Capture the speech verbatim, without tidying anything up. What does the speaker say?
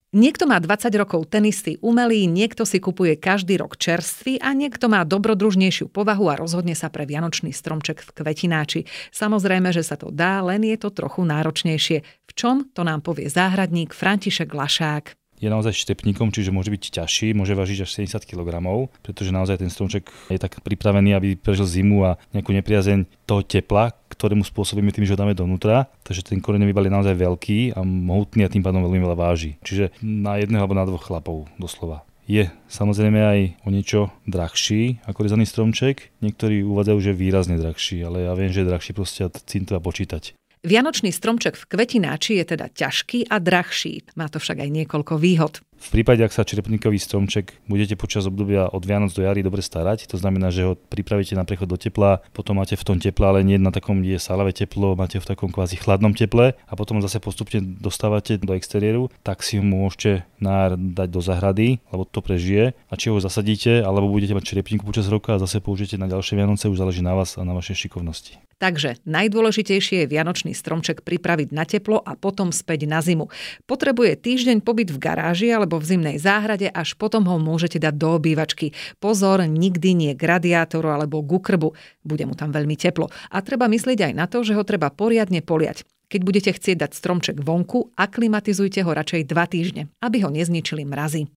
Niekto má dvadsať rokov ten istý umelý, niekto si kupuje každý rok čerstvý a niekto má dobrodružnejšiu povahu a rozhodne sa pre vianočný stromček v kvetináči. Samozrejme, že sa to dá, len je to trochu náročnejšie. V čom, to nám povie záhradník František Lašák. Je naozaj štepníkom, čiže môže byť ťažší, môže vážiť až sedemdesiat kilogramov, pretože naozaj ten stromček je tak pripravený, aby prežil zimu a nejakú nepriazeň toho tepla, ktorému spôsobíme tým, že ho dáme donútra. Takže ten koreňový bal je naozaj veľký a mohutný a tým pádom veľmi veľa váži. Čiže na jedného alebo na dvoch chlapov doslova. Je samozrejme aj o niečo drahší ako rezaný stromček. Niektorí uvádzajú, že výrazne drahší, ale ja viem, že je drahší proste a tým treba počítať. Vianočný stromček v kvetináči je teda ťažký a drahší. Má to však aj niekoľko výhod. V prípade, ak sa črepníkový stromček budete počas obdobia od Vianoc do jary dobre starať, to znamená, že ho pripravíte na prechod do tepla, potom máte v tom teple, ale nie na takom, kde je sálavé teplo, máte v takom kvázi chladnom teple a potom zase postupne dostávate do exteriéru, tak si ho môžete na jar dať do zahrady, lebo to prežije a či ho zasadíte, alebo budete mať črepníku počas roka a zase použijete na ďalšie Vianoce, už záleží na vás a na vašej šikovnosti. Takže najdôležitejšie je vianočný stromček pripraviť na teplo a potom späť na zimu. Potrebuje týždeň pobyt v garáži alebo v zimnej záhrade, až potom ho môžete dať do obývačky. Pozor, nikdy nie k radiátoru alebo ku krbu. Bude mu tam veľmi teplo. A treba myslieť aj na to, že ho treba poriadne poliať. Keď budete chcieť dať stromček vonku, aklimatizujte ho radšej dva týždne, aby ho nezničili mrazy.